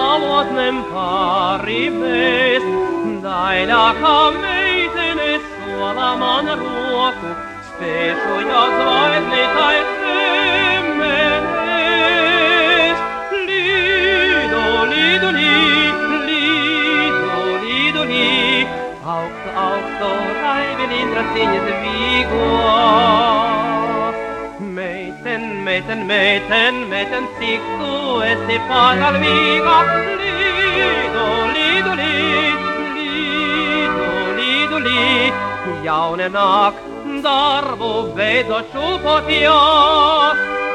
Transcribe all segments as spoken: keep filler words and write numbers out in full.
samotnem paribes, dailaka meitene suolaman ruoku, spešuja zvaigzne tai temenes. Lido, lido, li, lido, lido, li, aukto, aukto, raivelindra sinjet vigua. Meiten, meiten, meiten, meiten, siktu esi pagal viga. Lido, lido, li, lido, lido, li, jaunenak darbu veido šūpotijos.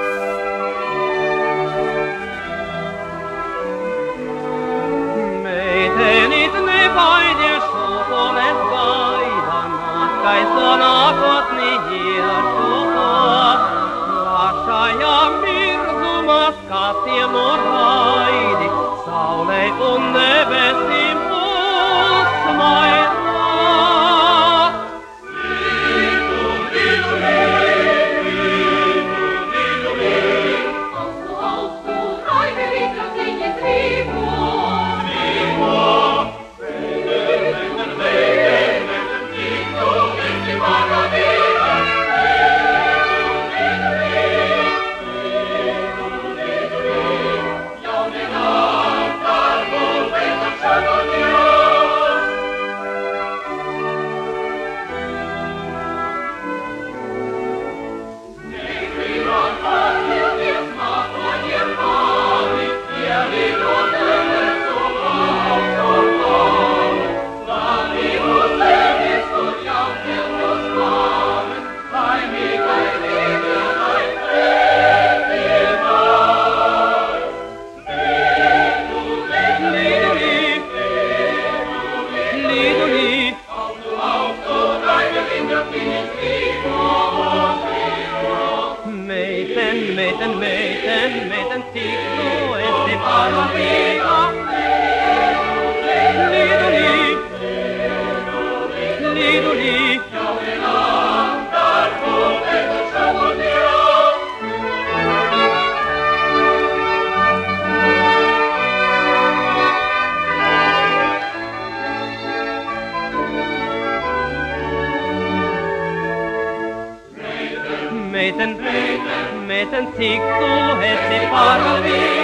Meitenit ne vaidė šūpolet gaidamat, kai sonakot niieršuot. Lašaja mirzumas katienu raidi, saulei un debesim pusmairat. Meiten, meiten, meiten, meiten, siktu esi pagal viga. Lido, li, lido, li, jaunenak darbu veido šūpotijos. Meiten, meiten, siktu esi pagal viga.